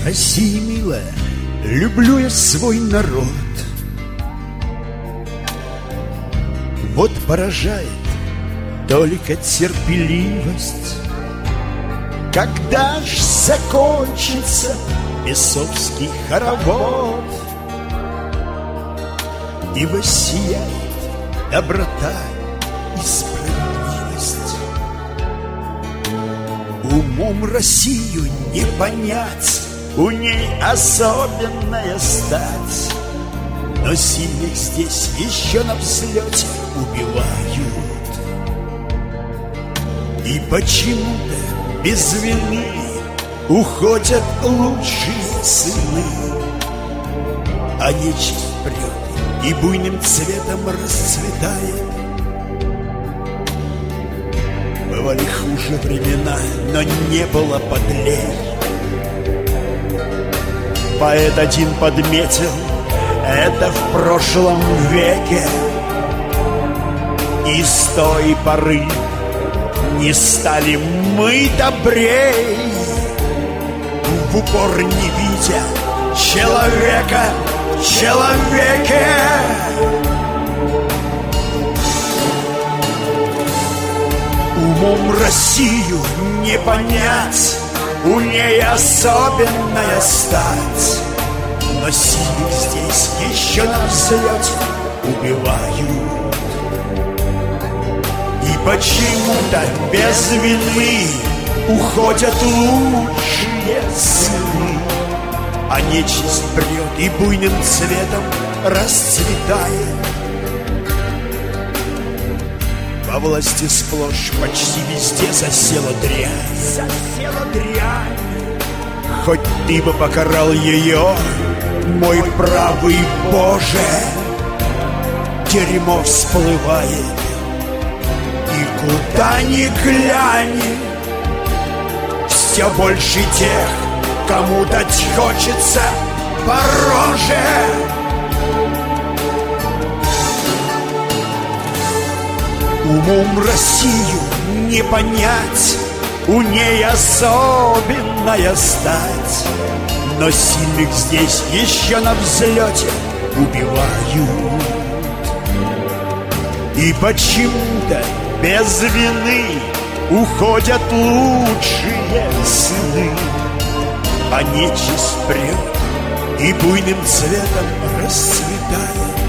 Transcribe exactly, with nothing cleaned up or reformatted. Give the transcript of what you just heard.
Россия милая, люблю я свой народ. Вот поражает только терпеливость. Когда ж закончится бесовский хоровод и воссияет доброта и справедливость? Умом Россию не понять, у ней особенная стать. Но сильных здесь еще на взлете убивают. И почему-то без вины уходят лучшие сыны, а нечисть прет и буйным цветом расцветает. Бывали хуже времена, но не было подлей. Поэт один подметил: это в прошлом веке. И с той поры не стали мы добрей, в упор не видя человека в человеке. Умом Россию не понять, у ней особенная стать. Но силы здесь еще на взлете убивают. И почему-то без вины уходят лучшие сыны, а нечисть прет и буйным цветом расцветает. Во власти сплошь почти везде засела дрянь. Засела дрянь. Хоть ты бы покарал ее, мой правый Боже, дерьмо всплывает. И куда ни глянь, все больше тех, кому дать хочется по роже. Умом Россию не понять, у ней особенная стать. Но сильных здесь еще на взлете убивают. И почему-то без вины уходят лучшие сыны, а нечисть прет и буйным цветом расцветает.